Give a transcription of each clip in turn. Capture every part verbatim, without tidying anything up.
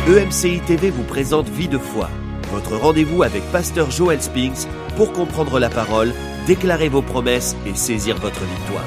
E M C I T V vous présente Vie de foi, votre rendez-vous avec Pasteur Joel Spinks pour comprendre la parole, déclarer vos promesses et saisir votre victoire.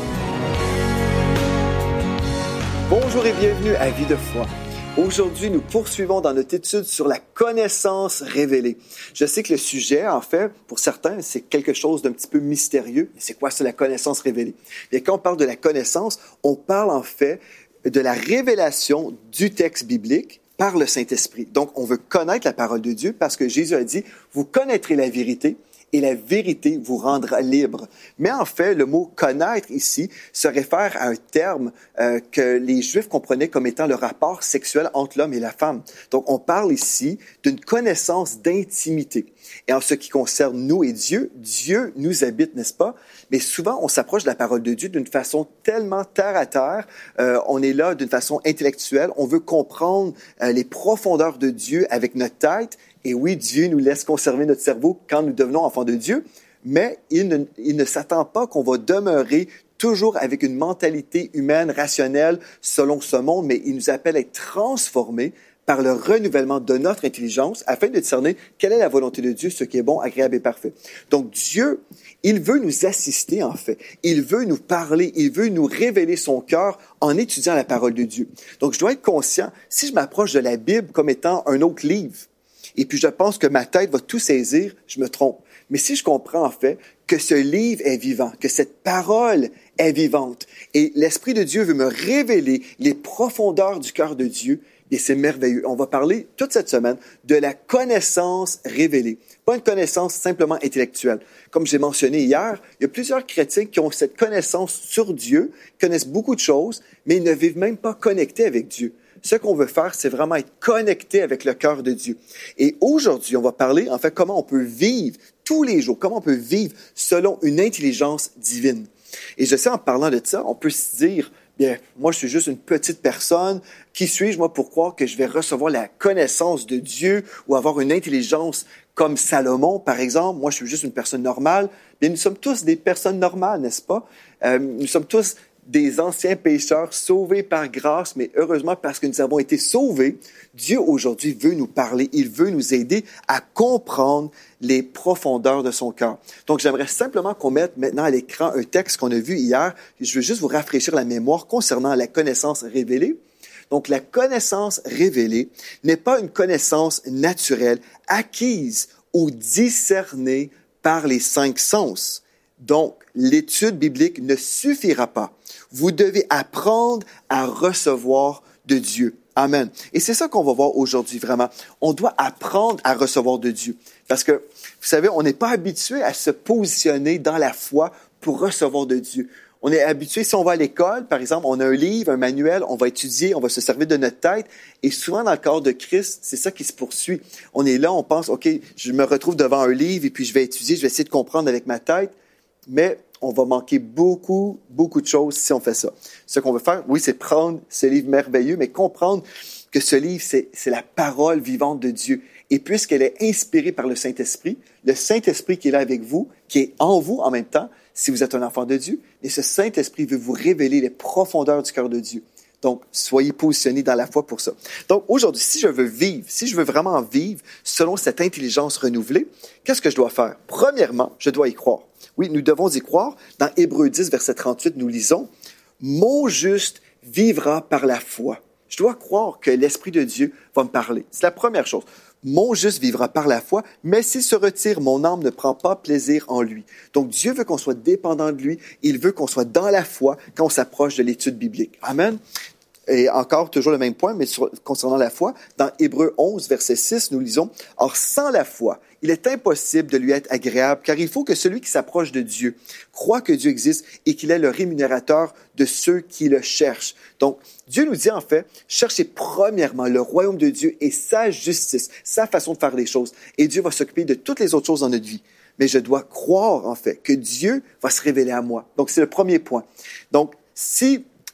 Bonjour et bienvenue à Vie de foi. Aujourd'hui, nous poursuivons dans notre étude sur la connaissance révélée. Je sais que le sujet, en fait, pour certains, c'est quelque chose d'un petit peu mystérieux. C'est quoi ça, la connaissance révélée? Et quand on parle de la connaissance, on parle en fait de la révélation du texte biblique par le Saint-Esprit. Donc, on veut connaître la parole de Dieu parce que Jésus a dit, vous connaîtrez la vérité et la vérité vous rendra libre. Mais en fait, le mot « connaître » ici se réfère à un terme euh, que les Juifs comprenaient comme étant le rapport sexuel entre l'homme et la femme. Donc, on parle ici d'une connaissance d'intimité. Et en ce qui concerne nous et Dieu, Dieu nous habite, n'est-ce pas? Mais souvent, on s'approche de la parole de Dieu d'une façon tellement terre à terre. Euh, on est là d'une façon intellectuelle. On veut comprendre euh, les profondeurs de Dieu avec notre tête. Et oui, Dieu nous laisse conserver notre cerveau quand nous devenons enfants de Dieu, mais il ne, il ne s'attend pas qu'on va demeurer toujours avec une mentalité humaine, rationnelle, selon ce monde, mais il nous appelle à être transformés par le renouvellement de notre intelligence afin de discerner quelle est la volonté de Dieu, ce qui est bon, agréable et parfait. Donc Dieu, il veut nous assister en fait. Il veut nous parler, il veut nous révéler son cœur en étudiant la parole de Dieu. Donc je dois être conscient, si je m'approche de la Bible comme étant un autre livre, et puis je pense que ma tête va tout saisir, je me trompe. Mais si je comprends en fait que ce livre est vivant, que cette parole est vivante, et l'Esprit de Dieu veut me révéler les profondeurs du cœur de Dieu, et c'est merveilleux. On va parler toute cette semaine de la connaissance révélée. Pas une connaissance simplement intellectuelle. Comme j'ai mentionné hier, il y a plusieurs chrétiens qui ont cette connaissance sur Dieu, connaissent beaucoup de choses, mais ils ne vivent même pas connectés avec Dieu. Ce qu'on veut faire, c'est vraiment être connecté avec le cœur de Dieu. Et aujourd'hui, on va parler, en fait, comment on peut vivre tous les jours, comment on peut vivre selon une intelligence divine. Et je sais, en parlant de ça, on peut se dire, bien, moi, je suis juste une petite personne. Qui suis-je, moi, pour croire que je vais recevoir la connaissance de Dieu ou avoir une intelligence comme Salomon, par exemple? Moi, je suis juste une personne normale. Bien, nous sommes tous des personnes normales, n'est-ce pas? Euh, nous sommes tous des anciens pécheurs sauvés par grâce, mais heureusement parce que nous avons été sauvés, Dieu aujourd'hui veut nous parler, il veut nous aider à comprendre les profondeurs de son cœur. Donc j'aimerais simplement qu'on mette maintenant à l'écran un texte qu'on a vu hier. Je veux juste vous rafraîchir la mémoire concernant la connaissance révélée. Donc la connaissance révélée n'est pas une connaissance naturelle, acquise ou discernée par les cinq sens. Donc, l'étude biblique ne suffira pas. Vous devez apprendre à recevoir de Dieu. Amen. Et c'est ça qu'on va voir aujourd'hui, vraiment. On doit apprendre à recevoir de Dieu. Parce que, vous savez, on n'est pas habitué à se positionner dans la foi pour recevoir de Dieu. On est habitué, si on va à l'école, par exemple, on a un livre, un manuel, on va étudier, on va se servir de notre tête. Et souvent, dans le corps de Christ, c'est ça qui se poursuit. On est là, on pense, OK, je me retrouve devant un livre et puis je vais étudier, je vais essayer de comprendre avec ma tête. Mais on va manquer beaucoup, beaucoup de choses si on fait ça. Ce qu'on veut faire, oui, c'est prendre ce livre merveilleux, mais comprendre que ce livre, c'est, c'est la parole vivante de Dieu. Et puisqu'elle est inspirée par le Saint-Esprit, le Saint-Esprit qui est là avec vous, qui est en vous en même temps, si vous êtes un enfant de Dieu, et ce Saint-Esprit veut vous révéler les profondeurs du cœur de Dieu. Donc, soyez positionnés dans la foi pour ça. Donc, aujourd'hui, si je veux vivre, si je veux vraiment vivre selon cette intelligence renouvelée, qu'est-ce que je dois faire? Premièrement, je dois y croire. Oui, nous devons y croire. Dans Hébreux dix, verset trente-huit, nous lisons « Mon juste vivra par la foi ». Je dois croire que l'Esprit de Dieu va me parler. C'est la première chose. Mon juste vivra par la foi, mais s'il se retire, mon âme ne prend pas plaisir en lui. Donc, Dieu veut qu'on soit dépendant de lui. Il veut qu'on soit dans la foi quand on s'approche de l'étude biblique. Amen. Et encore, toujours le même point, mais sur, concernant la foi, dans Hébreux onze, verset six, nous lisons « Or, sans la foi, il est impossible de lui être agréable, car il faut que celui qui s'approche de Dieu croit que Dieu existe et qu'il est le rémunérateur de ceux qui le cherchent. » Donc, Dieu nous dit en fait, cherchez premièrement le royaume de Dieu et sa justice, sa façon de faire les choses, et Dieu va s'occuper de toutes les autres choses dans notre vie. Mais je dois croire en fait que Dieu va se révéler à moi. Donc, c'est le premier point. Donc, si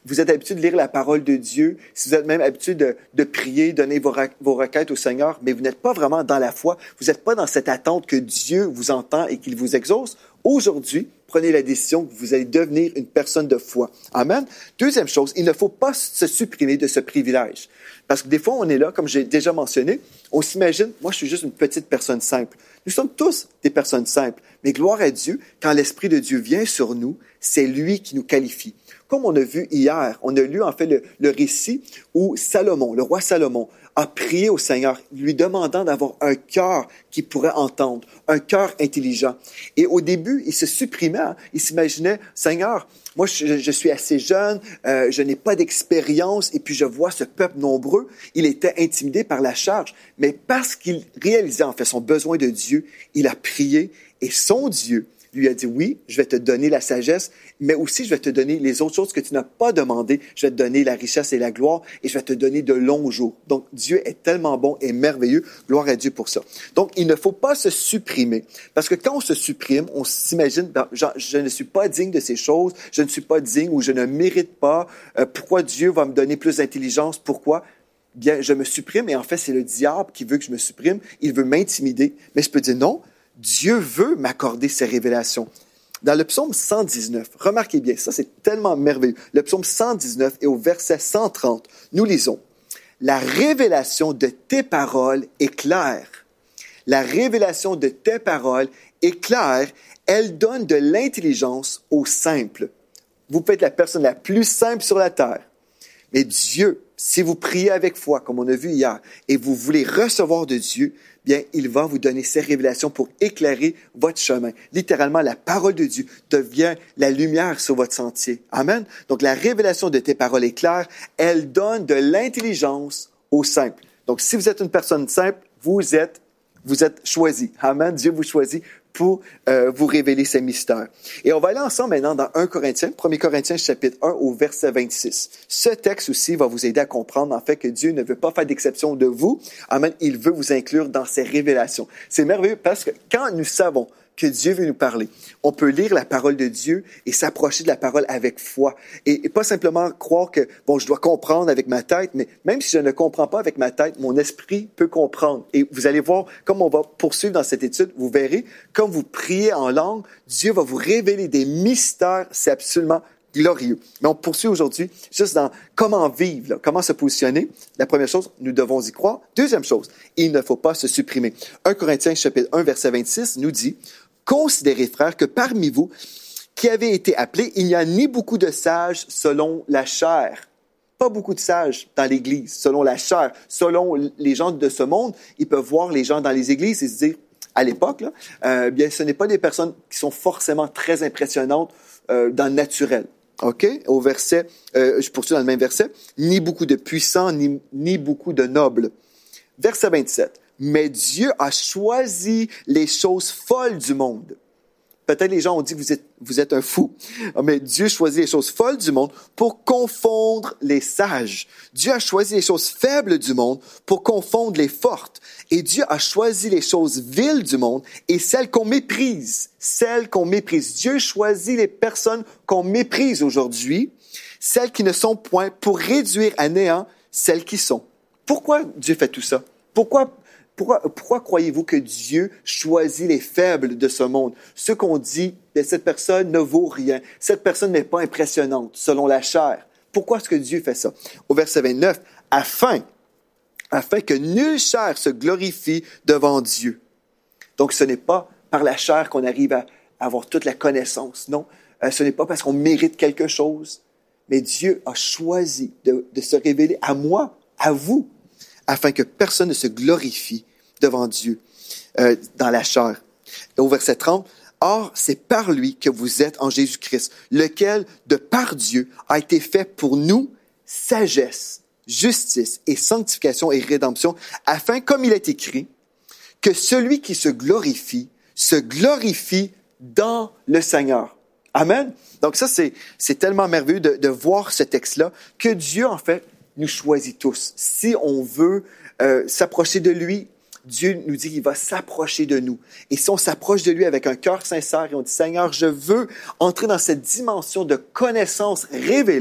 vous êtes habitué de lire la parole de Dieu, si vous êtes même habitué de, de prier, donner vos, vos requêtes au Seigneur, mais vous n'êtes pas vraiment dans la foi, vous n'êtes pas dans cette attente que Dieu vous entend et qu'il vous exauce, aujourd'hui, prenez la décision que vous allez devenir une personne de foi. Amen. Deuxième chose, il ne faut pas se supprimer de ce privilège. Parce que des fois, on est là, comme j'ai déjà mentionné, on s'imagine, moi, je suis juste une petite personne simple. Nous sommes tous des personnes simples. Mais gloire à Dieu, quand l'Esprit de Dieu vient sur nous, c'est lui qui nous qualifie. Comme on a vu hier, on a lu en fait le, le récit où Salomon, le roi Salomon, a prié au Seigneur, lui demandant d'avoir un cœur qui pourrait entendre, un cœur intelligent. Et au début, il se supprimait, hein? Il s'imaginait, Seigneur, moi je, je suis assez jeune, euh, je n'ai pas d'expérience, et puis je vois ce peuple nombreux. Il était intimidé par la charge, mais parce qu'il réalisait en fait son besoin de Dieu, il a prié, et son Dieu lui a dit, oui, je vais te donner la sagesse, mais aussi je vais te donner les autres choses que tu n'as pas demandées. Je vais te donner la richesse et la gloire, et je vais te donner de longs jours. Donc, Dieu est tellement bon et merveilleux. Gloire à Dieu pour ça. Donc, il ne faut pas se supprimer. Parce que quand on se supprime, on s'imagine, ben, genre, je ne suis pas digne de ces choses, je ne suis pas digne ou je ne mérite pas. Euh, pourquoi Dieu va me donner plus d'intelligence? Pourquoi? Bien, je me supprime, et en fait, c'est le diable qui veut que je me supprime. Il veut m'intimider. Mais je peux dire non. Dieu veut m'accorder ces révélations. Dans le psaume cent dix-neuf, remarquez bien, ça c'est tellement merveilleux. Le psaume cent dix-neuf et au verset cent trente, nous lisons « La révélation de tes paroles est claire. La révélation de tes paroles est claire. Elle donne de l'intelligence aux simples. » Vous pouvez être la personne la plus simple sur la terre. Mais Dieu, si vous priez avec foi, comme on a vu hier, et vous voulez recevoir de Dieu, bien, il va vous donner ces révélations pour éclairer votre chemin. Littéralement, la parole de Dieu devient la lumière sur votre sentier. Amen. Donc, la révélation de tes paroles est claire. Elle donne de l'intelligence aux simples. Donc, si vous êtes une personne simple, vous êtes, vous êtes choisi. Amen. Dieu vous choisit pour euh, vous révéler ces mystères. Et on va aller ensemble maintenant dans un Corinthiens, premier Corinthiens chapitre un au verset vingt-six. Ce texte aussi va vous aider à comprendre en fait que Dieu ne veut pas faire d'exception de vous. Amen. Il veut vous inclure dans ses révélations. C'est merveilleux parce que quand nous savons que Dieu veut nous parler, on peut lire la parole de Dieu et s'approcher de la parole avec foi. Et, et pas simplement croire que, bon, je dois comprendre avec ma tête, mais même si je ne comprends pas avec ma tête, mon esprit peut comprendre. Et vous allez voir, comme on va poursuivre dans cette étude, vous verrez, quand vous priez en langue, Dieu va vous révéler des mystères. C'est absolument glorieux. Mais on poursuit aujourd'hui juste dans comment vivre, là, comment se positionner. La première chose, nous devons y croire. Deuxième chose, il ne faut pas se supprimer. un Corinthiens chapitre un verset vingt-six nous dit « Considérez, frères, que parmi vous qui avez été appelés, il n'y a ni beaucoup de sages selon la chair. » Pas beaucoup de sages dans l'Église, selon la chair. Selon les gens de ce monde, ils peuvent voir les gens dans les églises et se dire, à l'époque, là, euh, bien, ce n'est pas des personnes qui sont forcément très impressionnantes euh, dans le naturel. OK? Au verset, euh, je poursuis dans le même verset, ni beaucoup de puissants, ni, ni beaucoup de nobles. Verset vingt-sept. Mais Dieu a choisi les choses folles du monde. Peut-être les gens ont dit que vous êtes, vous êtes un fou. Mais Dieu choisit les choses folles du monde pour confondre les sages. Dieu a choisi les choses faibles du monde pour confondre les fortes. Et Dieu a choisi les choses viles du monde et celles qu'on méprise. Celles qu'on méprise. Dieu choisit les personnes qu'on méprise aujourd'hui, celles qui ne sont point, pour réduire à néant celles qui sont. Pourquoi Dieu fait tout ça? Pourquoi Pourquoi, pourquoi croyez-vous que Dieu choisit les faibles de ce monde? Ceux qu'on dit, cette personne ne vaut rien, cette personne n'est pas impressionnante, selon la chair. Pourquoi est-ce que Dieu fait ça? Au verset vingt-neuf, afin, afin que nulle chair se glorifie devant Dieu. Donc, ce n'est pas par la chair qu'on arrive à avoir toute la connaissance, non. Euh, ce n'est pas parce qu'on mérite quelque chose, mais Dieu a choisi de, de se révéler à moi, à vous, afin que personne ne se glorifie devant Dieu euh, dans la chair. Et au verset trente, « Or, c'est par lui que vous êtes en Jésus-Christ, lequel, de par Dieu, a été fait pour nous sagesse, justice et sanctification et rédemption, afin, comme il est écrit, que celui qui se glorifie, se glorifie dans le Seigneur. » Amen. Donc ça, c'est, c'est tellement merveilleux de, de voir ce texte-là, que Dieu, en fait, nous choisit tous. Si on veut euh, s'approcher de lui, Dieu nous dit qu'il va s'approcher de nous. Et si on s'approche de lui avec un cœur sincère et on dit, Seigneur, je veux entrer dans cette dimension de connaissance révélée,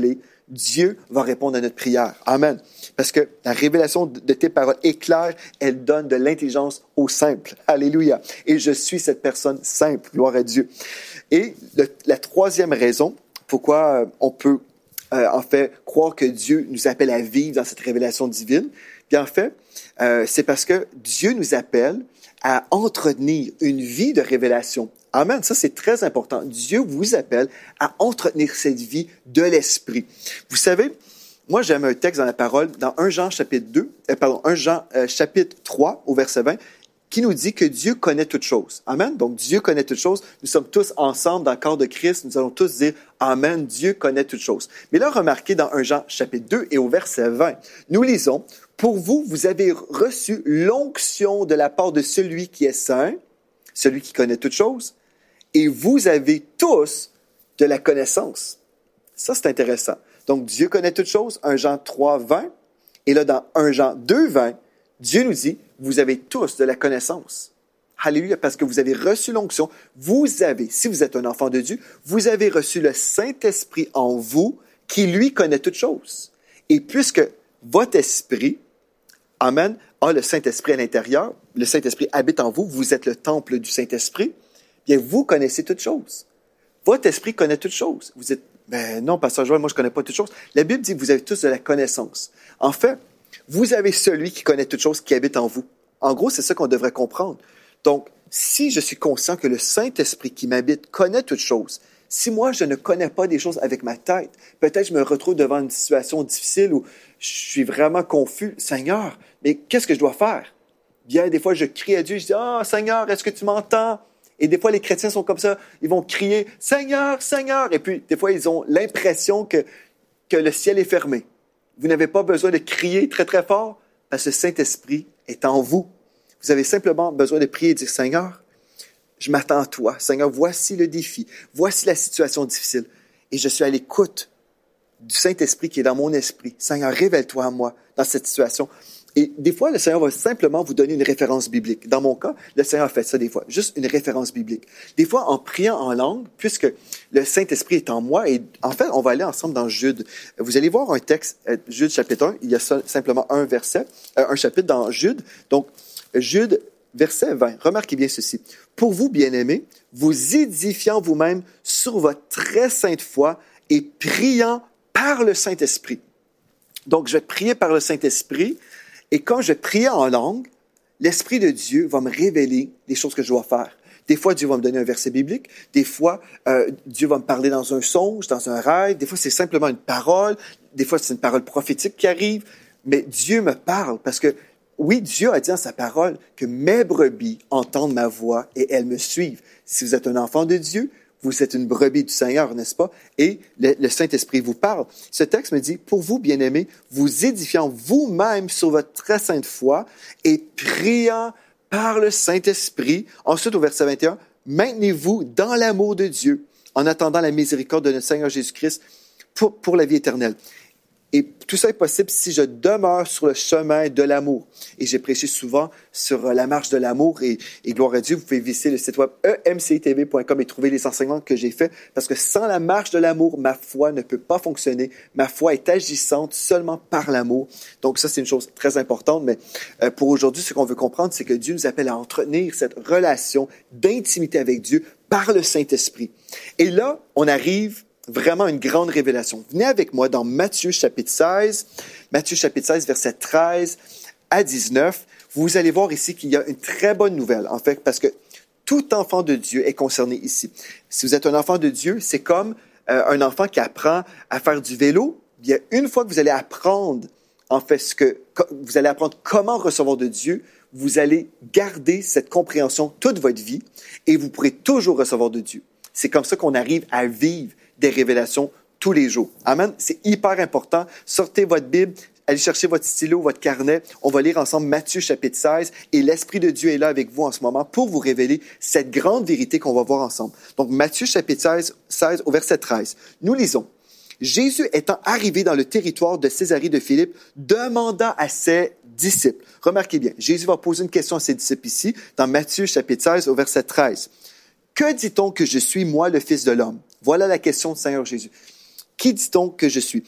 Dieu va répondre à notre prière. Amen. Parce que la révélation de tes paroles est claire, elle donne de l'intelligence aux simples. Alléluia. Et je suis cette personne simple, gloire à Dieu. Et le, la troisième raison pourquoi on peut euh, en fait croire que Dieu nous appelle à vivre dans cette révélation divine, bien en fait, euh, c'est parce que Dieu nous appelle à entretenir une vie de révélation. Amen. Ça, c'est très important. Dieu vous appelle à entretenir cette vie de l'esprit. Vous savez, moi, j'aime un texte dans la parole, dans premier Jean chapitre deux, euh, pardon, premier Jean euh, chapitre trois, au verset vingt, qui nous dit que Dieu connaît toutes choses. Amen. Donc, Dieu connaît toutes choses. Nous sommes tous ensemble dans le corps de Christ. Nous allons tous dire Amen. Dieu connaît toutes choses. Mais là, remarquez dans premier Jean chapitre deux et au verset vingt, nous lisons, pour vous, vous avez reçu l'onction de la part de celui qui est saint, celui qui connaît toutes choses, et vous avez tous de la connaissance. Ça, c'est intéressant. Donc, Dieu connaît toutes choses, premier Jean trois, vingt. Et là, dans premier Jean deux, vingt, Dieu nous dit, vous avez tous de la connaissance. Alléluia, parce que vous avez reçu l'onction. Vous avez, si vous êtes un enfant de Dieu, vous avez reçu le Saint-Esprit en vous, qui, lui, connaît toutes choses. Et puisque votre esprit, amen, a le Saint-Esprit à l'intérieur, le Saint-Esprit habite en vous, vous êtes le temple du Saint-Esprit, bien, vous connaissez toutes choses. Votre esprit connaît toutes choses. Vous êtes, ben non, pasteur Joël, moi, je ne connais pas toutes choses. La Bible dit que vous avez tous de la connaissance. En fait, vous avez celui qui connaît toutes choses qui habite en vous. En gros, c'est ça qu'on devrait comprendre. Donc, si je suis conscient que le Saint-Esprit qui m'habite connaît toutes choses, si moi, je ne connais pas des choses avec ma tête, peut-être je me retrouve devant une situation difficile où je suis vraiment confus. Seigneur, mais qu'est-ce que je dois faire? Bien, des fois, je crie à Dieu, je dis, « Ah, Seigneur, est-ce que tu m'entends? » Et des fois, les chrétiens sont comme ça, ils vont crier « Seigneur, Seigneur! » Et puis, des fois, ils ont l'impression que, que le ciel est fermé. Vous n'avez pas besoin de crier très, très fort parce que le Saint-Esprit est en vous. Vous avez simplement besoin de prier et de dire « Seigneur, je m'attends à toi. Seigneur, voici le défi. Voici la situation difficile. Et je suis à l'écoute du Saint-Esprit qui est dans mon esprit. Seigneur, révèle-toi à moi dans cette situation. » Et des fois, le Seigneur va simplement vous donner une référence biblique. Dans mon cas, le Seigneur fait ça des fois, juste une référence biblique. Des fois, en priant en langue, puisque le Saint-Esprit est en moi, et en fait, on va aller ensemble dans Jude. Vous allez voir un texte, Jude chapitre un, il y a simplement un verset, un chapitre dans Jude. Donc, Jude, verset vingt. Remarquez bien ceci. Pour vous, bien-aimés, vous édifiant vous-même sur votre très sainte foi et priant par le Saint-Esprit. Donc, je vais prier par le Saint-Esprit. Et quand je prie en langue, l'Esprit de Dieu va me révéler les choses que je dois faire. Des fois, Dieu va me donner un verset biblique. Des fois, euh, Dieu va me parler dans un songe, dans un rêve. Des fois, c'est simplement une parole. Des fois, c'est une parole prophétique qui arrive. Mais Dieu me parle parce que, oui, Dieu a dit dans sa parole que mes brebis entendent ma voix et elles me suivent. Si vous êtes un enfant de Dieu, vous êtes une brebis du Seigneur, n'est-ce pas? Et le, le Saint-Esprit vous parle. Ce texte me dit, pour vous, bien-aimés, vous édifiant vous-même sur votre très sainte foi et priant par le Saint-Esprit. Ensuite, au verset vingt et un, maintenez-vous dans l'amour de Dieu en attendant la miséricorde de notre Seigneur Jésus-Christ pour, pour la vie éternelle. Et tout ça est possible si je demeure sur le chemin de l'amour. Et j'ai prêché souvent sur la marche de l'amour et, et gloire à Dieu, vous pouvez visiter le site web e m c t v point com et trouver les enseignements que j'ai faits parce que sans la marche de l'amour, ma foi ne peut pas fonctionner. Ma foi est agissante seulement par l'amour. Donc ça, c'est une chose très importante. Mais euh, pour aujourd'hui, ce qu'on veut comprendre, c'est que Dieu nous appelle à entretenir cette relation d'intimité avec Dieu par le Saint-Esprit. Et là, on arrive vraiment une grande révélation. Venez avec moi dans Matthieu chapitre seize, Matthieu chapitre seize, versets treize à dix-neuf. Vous allez voir ici qu'il y a une très bonne nouvelle, en fait, parce que tout enfant de Dieu est concerné ici. Si vous êtes un enfant de Dieu, c'est comme euh, un enfant qui apprend à faire du vélo. Bien, une fois que vous allez apprendre, en fait, ce que vous allez apprendre comment recevoir de Dieu, vous allez garder cette compréhension toute votre vie et vous pourrez toujours recevoir de Dieu. C'est comme ça qu'on arrive à vivre des révélations tous les jours. Amen. C'est hyper important. Sortez votre Bible, allez chercher votre stylo, votre carnet. On va lire ensemble Matthieu chapitre seize et l'Esprit de Dieu est là avec vous en ce moment pour vous révéler cette grande vérité qu'on va voir ensemble. Donc, Matthieu chapitre seize, seize au verset treize. Nous lisons. Jésus étant arrivé dans le territoire de Césarée de Philippe, demanda à ses disciples. Remarquez bien, Jésus va poser une question à ses disciples ici, dans Matthieu chapitre seize au verset treize. Que dit-on que je suis, moi, le Fils de l'homme? Voilà la question du Seigneur Jésus. Qui dit-on que je suis?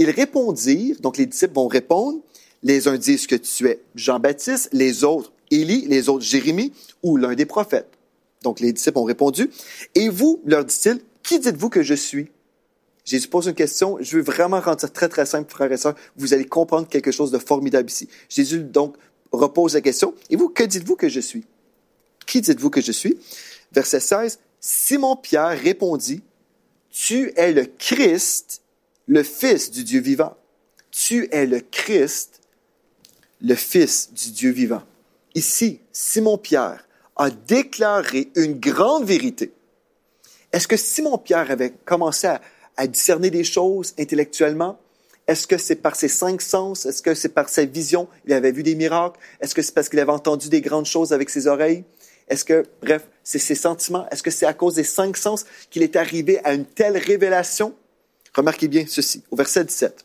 Ils répondirent, donc les disciples vont répondre, les uns disent que tu es Jean-Baptiste, les autres Élie, les autres Jérémie ou l'un des prophètes. Donc les disciples ont répondu. Et vous, leur dit-il, qui dites-vous que je suis? Jésus pose une question. Je veux vraiment rendre ça très, très simple, frères et sœurs. Vous allez comprendre quelque chose de formidable ici. Jésus, donc, repose la question. Et vous, que dites-vous que je suis? Qui dites-vous que je suis? Verset seize. Simon-Pierre répondit, tu es le Christ, le Fils du Dieu vivant. Tu es le Christ, le Fils du Dieu vivant. Ici, Simon-Pierre a déclaré une grande vérité. Est-ce que Simon-Pierre avait commencé à, à discerner des choses intellectuellement? Est-ce que c'est par ses cinq sens? Est-ce que c'est par sa vision? Il avait vu des miracles? Est-ce que c'est parce qu'il avait entendu des grandes choses avec ses oreilles? Est-ce que, bref, c'est ses sentiments? Est-ce que c'est à cause des cinq sens qu'il est arrivé à une telle révélation? Remarquez bien ceci, au verset dix-sept.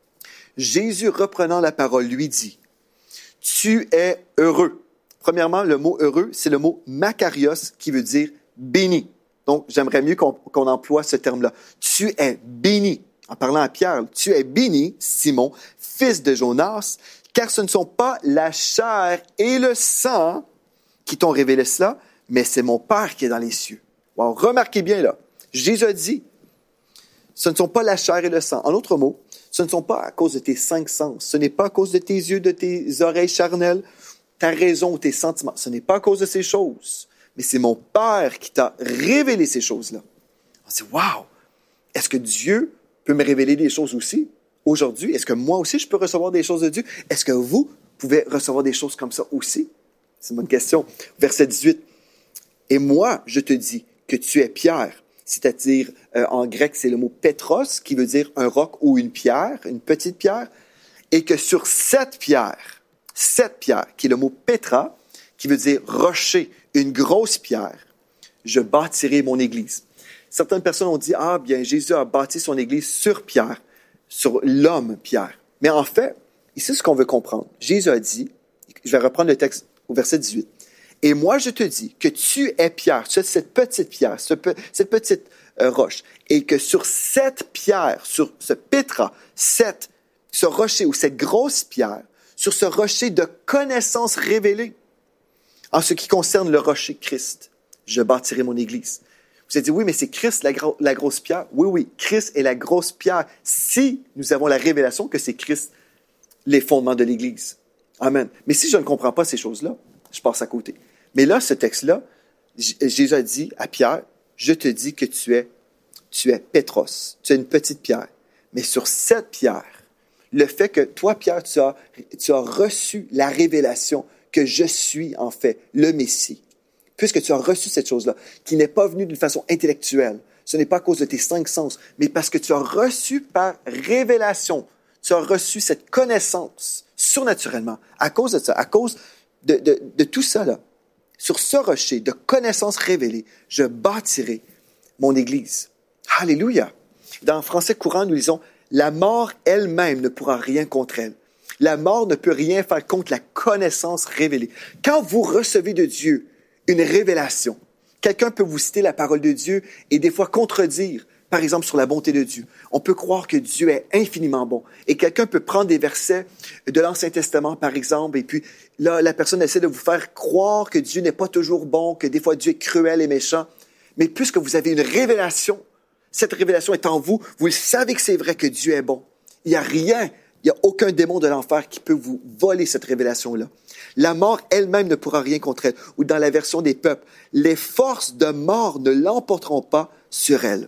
Jésus, reprenant la parole, lui dit, « Tu es heureux. » Premièrement, le mot « heureux », c'est le mot « makarios » qui veut dire « béni ». Donc, j'aimerais mieux qu'on, qu'on emploie ce terme-là. « Tu es béni ». En parlant à Pierre, « Tu es béni, Simon, fils de Jonas, car ce ne sont pas la chair et le sang qui t'ont révélé cela, mais c'est mon Père qui est dans les cieux. » Wow, remarquez bien là, Jésus a dit, ce ne sont pas la chair et le sang. En d'autres mots, ce ne sont pas à cause de tes cinq sens. Ce n'est pas à cause de tes yeux, de tes oreilles charnelles, ta raison ou tes sentiments. Ce n'est pas à cause de ces choses. Mais c'est mon Père qui t'a révélé ces choses-là. On se dit, wow! Est-ce que Dieu peut me révéler des choses aussi aujourd'hui? Est-ce que moi aussi je peux recevoir des choses de Dieu? Est-ce que vous pouvez recevoir des choses comme ça aussi? C'est une bonne question. Verset dix-huit. Et moi, je te dis que tu es Pierre. C'est-à-dire, euh, en grec, c'est le mot Pétros, qui veut dire un roc ou une pierre, une petite pierre, et que sur cette pierre, cette pierre, qui est le mot Pétra, qui veut dire rocher, une grosse pierre, je bâtirai mon église. Certaines personnes ont dit, ah bien, Jésus a bâti son église sur Pierre, sur l'homme Pierre. Mais en fait, ici, ce qu'on veut comprendre, Jésus a dit, je vais reprendre le texte au verset dix-huit, et moi, je te dis que tu es Pierre, tu es cette petite pierre, ce pe- cette petite euh, roche, et que sur cette pierre, sur ce pétra, cette, ce rocher ou cette grosse pierre, sur ce rocher de connaissance révélée, en ce qui concerne le rocher Christ, je bâtirai mon église. Vous avez dit, oui, mais c'est Christ la, gro- la grosse pierre. Oui, oui, Christ est la grosse pierre si nous avons la révélation que c'est Christ les fondements de l'église. Amen. Mais si je ne comprends pas ces choses-là, je passe à côté. Mais là, ce texte-là, Jésus a dit à Pierre, je te dis que tu es, tu es Pétros, tu es une petite pierre. Mais sur cette pierre, le fait que toi, Pierre, tu as, tu as reçu la révélation que je suis, en fait, le Messie, puisque tu as reçu cette chose-là, qui n'est pas venue d'une façon intellectuelle, ce n'est pas à cause de tes cinq sens, mais parce que tu as reçu par révélation, tu as reçu cette connaissance surnaturellement, à cause de ça, à cause de, de, de tout ça, là. Sur ce rocher de connaissance révélée, je bâtirai mon Église. Alléluia! Dans le français courant, nous lisons, la mort elle-même ne pourra rien contre elle. La mort ne peut rien faire contre la connaissance révélée. Quand vous recevez de Dieu une révélation, quelqu'un peut vous citer la parole de Dieu et des fois contredire, par exemple, sur la bonté de Dieu. On peut croire que Dieu est infiniment bon. Et quelqu'un peut prendre des versets de l'Ancien Testament, par exemple, et puis là, la personne essaie de vous faire croire que Dieu n'est pas toujours bon, que des fois Dieu est cruel et méchant. Mais puisque vous avez une révélation, cette révélation est en vous, vous le savez que c'est vrai que Dieu est bon. Il n'y a rien, il n'y a aucun démon de l'enfer qui peut vous voler cette révélation-là. La mort elle-même ne pourra rien contre elle. Ou dans la version des peuples, les forces de mort ne l'emporteront pas sur elle.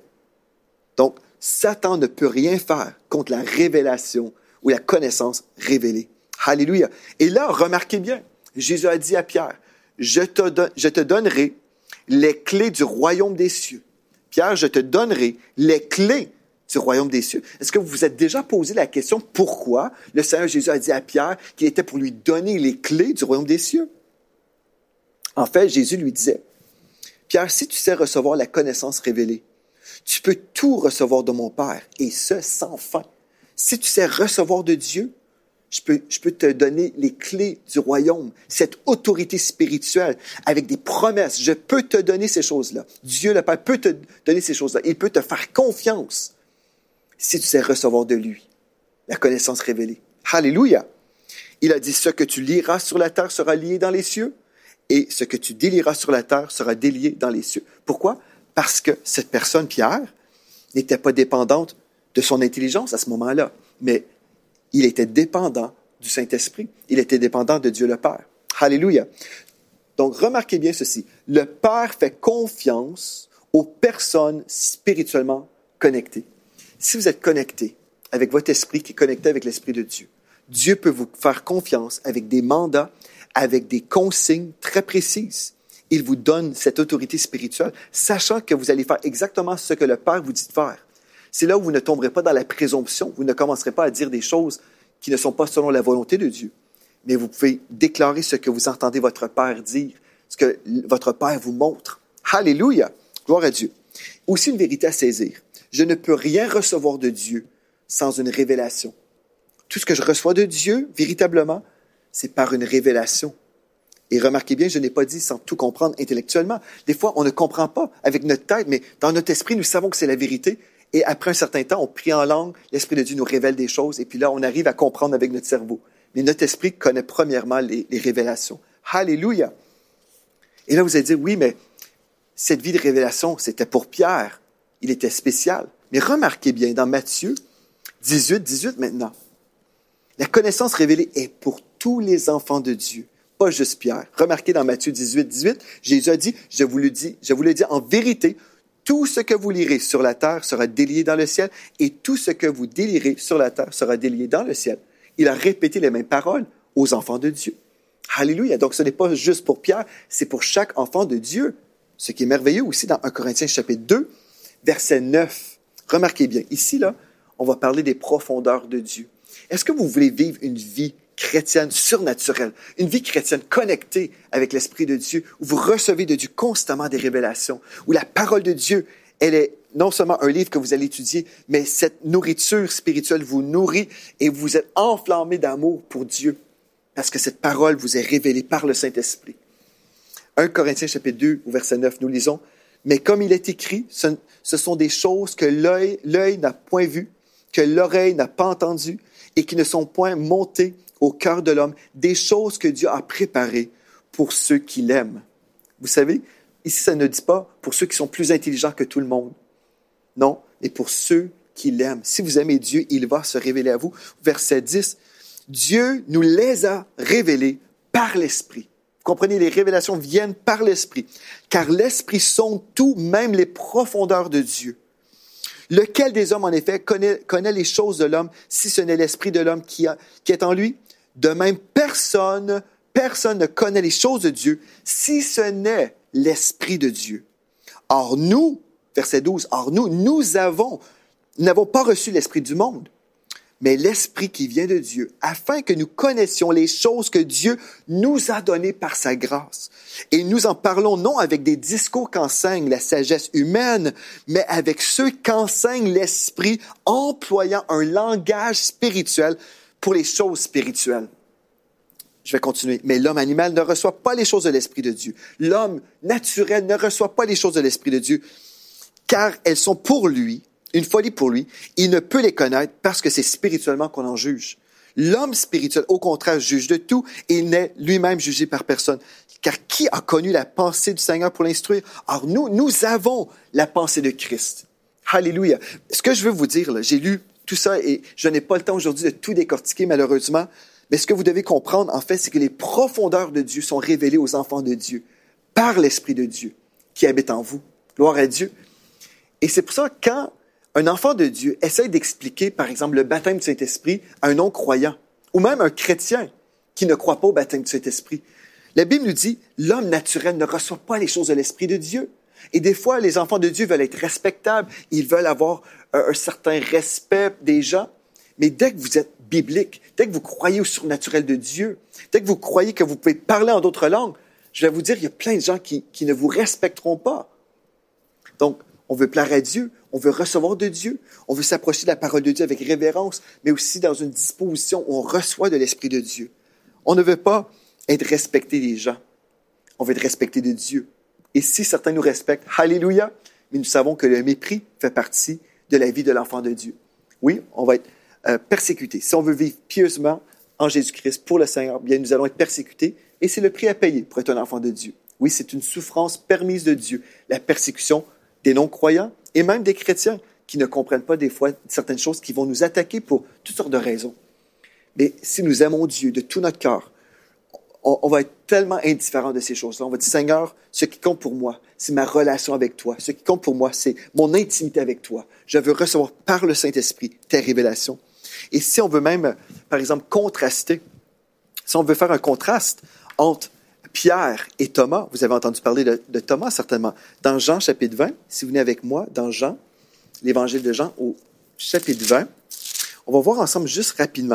Donc, Satan ne peut rien faire contre la révélation ou la connaissance révélée. Alléluia. Et là, remarquez bien, Jésus a dit à Pierre, je te, don- je te donnerai les clés du royaume des cieux. Pierre, je te donnerai les clés du royaume des cieux. Est-ce que vous vous êtes déjà posé la question pourquoi le Seigneur Jésus a dit à Pierre qu'il était pour lui donner les clés du royaume des cieux? En fait, Jésus lui disait, Pierre, si tu sais recevoir la connaissance révélée, tu peux tout recevoir de mon Père, et ce, sans fin. Si tu sais recevoir de Dieu, je peux, je peux te donner les clés du royaume, cette autorité spirituelle, avec des promesses. Je peux te donner ces choses-là. Dieu, le Père, peut te donner ces choses-là. Il peut te faire confiance si tu sais recevoir de lui. la connaissance révélée. Alléluia! Il a dit, ce que tu lieras sur la terre sera lié dans les cieux, et ce que tu délieras sur la terre sera délié dans les cieux. Pourquoi? Parce que cette personne, Pierre, n'était pas dépendante de son intelligence à ce moment-là, mais il était dépendant du Saint-Esprit. Il était dépendant de Dieu le Père. Alléluia! Donc, remarquez bien ceci. Le Père fait confiance aux personnes spirituellement connectées. Si vous êtes connecté avec votre esprit qui est connecté avec l'Esprit de Dieu, Dieu peut vous faire confiance avec des mandats, avec des consignes très précises. Il vous donne cette autorité spirituelle, sachant que vous allez faire exactement ce que le Père vous dit de faire. C'est là où vous ne tomberez pas dans la présomption, vous ne commencerez pas à dire des choses qui ne sont pas selon la volonté de Dieu. Mais vous pouvez déclarer ce que vous entendez votre Père dire, ce que votre Père vous montre. Alléluia! Gloire à Dieu. Aussi une vérité à saisir. Je ne peux rien recevoir de Dieu sans une révélation. Tout ce que je reçois de Dieu, véritablement, c'est par une révélation. Et remarquez bien, je n'ai pas dit sans tout comprendre intellectuellement. Des fois, on ne comprend pas avec notre tête, mais dans notre esprit, nous savons que c'est la vérité. Et après un certain temps, on prie en langue, l'Esprit de Dieu nous révèle des choses, et puis là, on arrive à comprendre avec notre cerveau. Mais notre esprit connaît premièrement les, les révélations. Alléluia! Et là, vous allez dire, oui, mais cette vie de révélation, c'était pour Pierre. Il était spécial. Mais remarquez bien, dans Matthieu dix-huit, dix-huit maintenant, la connaissance révélée est pour tous les enfants de Dieu, pas juste Pierre. Remarquez dans Matthieu dix-huit, dix-huit, Jésus a dit, je vous le dis, je vous le dis en vérité, tout ce que vous lirez sur la terre sera délié dans le ciel, et tout ce que vous délierez sur la terre sera délié dans le ciel. Il a répété les mêmes paroles aux enfants de Dieu. Alléluia! Donc ce n'est pas juste pour Pierre, c'est pour chaque enfant de Dieu. Ce qui est merveilleux aussi dans un Corinthiens chapitre deux, verset neuf. Remarquez bien, ici, là, on va parler des profondeurs de Dieu. Est-ce que vous voulez vivre une vie chrétienne surnaturelle, une vie chrétienne connectée avec l'Esprit de Dieu, où vous recevez de Dieu constamment des révélations, où la parole de Dieu, elle est non seulement un livre que vous allez étudier, mais cette nourriture spirituelle vous nourrit et vous êtes enflammé d'amour pour Dieu, parce que cette parole vous est révélée par le Saint-Esprit. un Corinthiens chapitre deux, au verset neuf, nous lisons, « Mais comme il est écrit, ce, ce sont des choses que l'œil, l'œil n'a point vues, que l'oreille n'a pas entendues, et qui ne sont point montées au cœur de l'homme, des choses que Dieu a préparées pour ceux qui l'aiment. » Vous savez, ici, ça ne dit pas pour ceux qui sont plus intelligents que tout le monde. Non, mais pour ceux qui l'aiment. Si vous aimez Dieu, il va se révéler à vous. Verset dix, « Dieu nous les a révélés par l'Esprit. » Vous comprenez, les révélations viennent par l'Esprit. Car l'Esprit sonde tout, même les profondeurs de Dieu. Lequel des hommes, en effet, connaît, connaît les choses de l'homme, si ce n'est l'Esprit de l'homme qui, a, qui est en lui? De même, personne, personne ne connaît les choses de Dieu, si ce n'est l'Esprit de Dieu. Or nous, verset douze, or nous, nous avons, nous n'avons pas reçu l'Esprit du monde, mais l'Esprit qui vient de Dieu, afin que nous connaissions les choses que Dieu nous a données par sa grâce. Et nous en parlons non avec des discours qu'enseigne la sagesse humaine, mais avec ceux qu'enseigne l'Esprit, employant un langage spirituel pour les choses spirituelles. Je vais continuer. Mais l'homme animal ne reçoit pas les choses de l'Esprit de Dieu. L'homme naturel ne reçoit pas les choses de l'Esprit de Dieu, car elles sont pour lui, une folie pour lui. Il ne peut les connaître parce que c'est spirituellement qu'on en juge. L'homme spirituel, au contraire, juge de tout et il n'est lui-même jugé par personne. Car qui a connu la pensée du Seigneur pour l'instruire? Or, nous, nous avons la pensée de Christ. Alléluia. Ce que je veux vous dire, là, j'ai lu tout ça et je n'ai pas le temps aujourd'hui de tout décortiquer, malheureusement. Mais ce que vous devez comprendre, en fait, c'est que les profondeurs de Dieu sont révélées aux enfants de Dieu par l'Esprit de Dieu qui habite en vous. Gloire à Dieu. Et c'est pour ça que quand un enfant de Dieu essaie d'expliquer, par exemple, le baptême du Saint-Esprit à un non-croyant, ou même un chrétien qui ne croit pas au baptême du Saint-Esprit, la Bible nous dit, l'homme naturel ne reçoit pas les choses de l'Esprit de Dieu. Et des fois, les enfants de Dieu veulent être respectables, ils veulent avoir un, un certain respect des gens, mais dès que vous êtes biblique, dès que vous croyez au surnaturel de Dieu, dès que vous croyez que vous pouvez parler en d'autres langues, je vais vous dire, il y a plein de gens qui, qui ne vous respecteront pas. Donc, on veut plaire à Dieu, on veut recevoir de Dieu, on veut s'approcher de la parole de Dieu avec révérence, mais aussi dans une disposition où on reçoit de l'Esprit de Dieu. On ne veut pas être respecté des gens, on veut être respecté de Dieu. Et si certains nous respectent, alléluia, mais nous savons que le mépris fait partie de la vie de l'enfant de Dieu. Oui, on va être euh, persécutés. Si on veut vivre pieusement en Jésus-Christ pour le Seigneur, bien nous allons être persécutés et c'est le prix à payer pour être un enfant de Dieu. Oui, c'est une souffrance permise de Dieu, la persécution des non-croyants et même des chrétiens qui ne comprennent pas des fois certaines choses qui vont nous attaquer pour toutes sortes de raisons. Mais si nous aimons Dieu de tout notre cœur, on, on va être tellement indifférent de ces choses-là. On va dire, Seigneur, ce qui compte pour moi, c'est ma relation avec toi. Ce qui compte pour moi, c'est mon intimité avec toi. Je veux recevoir par le Saint-Esprit tes révélations. Et si on veut même, par exemple, contraster, si on veut faire un contraste entre Pierre et Thomas, vous avez entendu parler de, de Thomas certainement, dans Jean chapitre vingt, si vous venez avec moi, dans Jean, l'évangile de Jean au chapitre vingt, on va voir ensemble juste rapidement.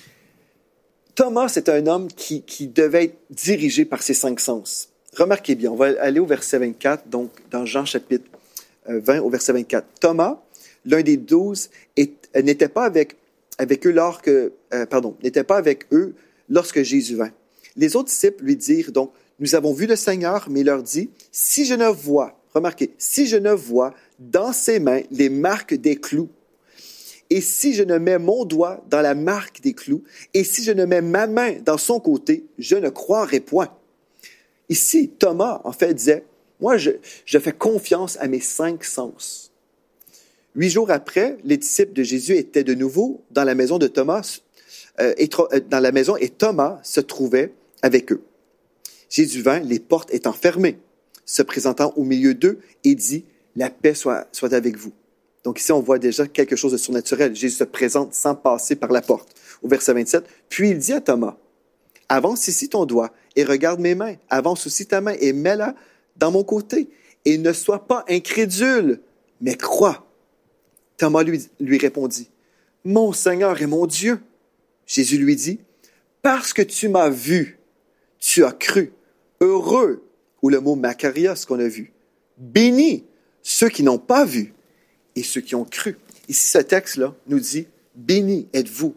Thomas, c'est un homme qui, qui devait être dirigé par ses cinq sens. Remarquez bien, on va aller au verset vingt-quatre, donc dans Jean chapitre vingt, au verset vingt-quatre. Thomas, l'un des douze, est, n'était pas avec, avec eux lors que, euh, pardon, n'était pas avec eux lorsque Jésus vint. Les autres disciples lui dirent donc, nous avons vu le Seigneur, mais il leur dit, si je ne vois, remarquez, si je ne vois dans ses mains les marques des clous, et si je ne mets mon doigt dans la marque des clous, et si je ne mets ma main dans son côté, je ne croirai point. Ici, Thomas, en fait, disait, moi, je, je fais confiance à mes cinq sens. Huit jours après, les disciples de Jésus étaient de nouveau dans la maison de Thomas, euh, et, dans la maison, et Thomas se trouvait avec eux. Jésus vint, les portes étant fermées, se présentant au milieu d'eux et dit, la paix soit, soit avec vous. Donc ici, on voit déjà quelque chose de surnaturel. Jésus se présente sans passer par la porte. Au verset vingt-sept, puis il dit à Thomas, avance ici ton doigt et regarde mes mains. Avance aussi ta main et mets-la dans mon côté. Et ne sois pas incrédule, mais crois. Thomas lui, lui répondit, mon Seigneur et mon Dieu. Jésus lui dit, parce que tu m'as vu, tu as cru. Heureux, ou le mot makarios qu'on a vu. Bénis ceux qui n'ont pas vu et ceux qui ont cru. Ici, ce texte-là nous dit, bénis êtes-vous.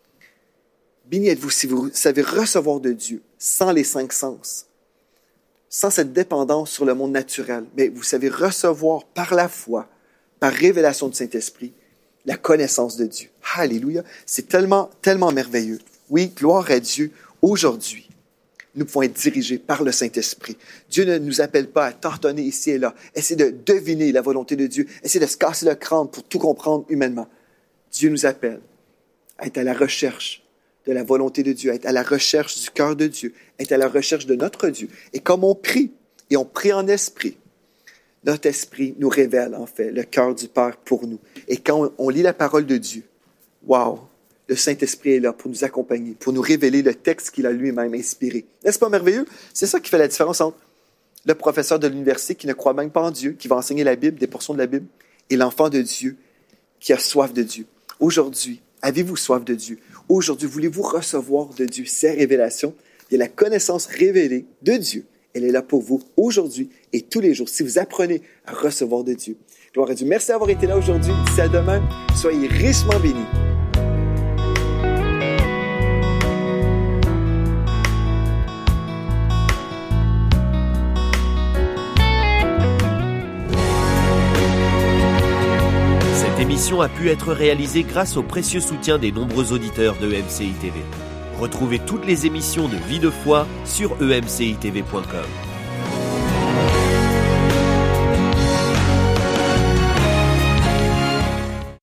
Bénis êtes-vous si vous savez recevoir de Dieu sans les cinq sens, sans cette dépendance sur le monde naturel, mais vous savez recevoir par la foi, par révélation du Saint-Esprit, la connaissance de Dieu. Alléluia! C'est tellement, tellement merveilleux. Oui, gloire à Dieu. Aujourd'hui, nous pouvons être dirigés par le Saint-Esprit. Dieu ne nous appelle pas à tâtonner ici et là, essayer de deviner la volonté de Dieu, essayer de se casser le crâne pour tout comprendre humainement. Dieu nous appelle à être à la recherche de la volonté de Dieu, à être à la recherche du cœur de Dieu, à être à la recherche de notre Dieu. Et comme on prie, et on prie en esprit, notre esprit nous révèle en fait le cœur du Père pour nous. Et quand on, on lit la parole de Dieu, wow! Le Saint-Esprit est là pour nous accompagner, pour nous révéler le texte qu'il a lui-même inspiré. N'est-ce pas merveilleux? C'est ça qui fait la différence entre le professeur de l'université qui ne croit même pas en Dieu, qui va enseigner la Bible, des portions de la Bible, et l'enfant de Dieu qui a soif de Dieu. Aujourd'hui, avez-vous soif de Dieu? Aujourd'hui, voulez-vous recevoir de Dieu ces révélations? Il y a la connaissance révélée de Dieu. Elle est là pour vous aujourd'hui et tous les jours, si vous apprenez à recevoir de Dieu. Gloire à Dieu. Merci d'avoir été là aujourd'hui. D'ici à demain, soyez richement bénis. Cette émission a pu être réalisée grâce au précieux soutien des nombreux auditeurs de E M C I T V. Retrouvez toutes les émissions de Vie de foi sur e m c i t v point com.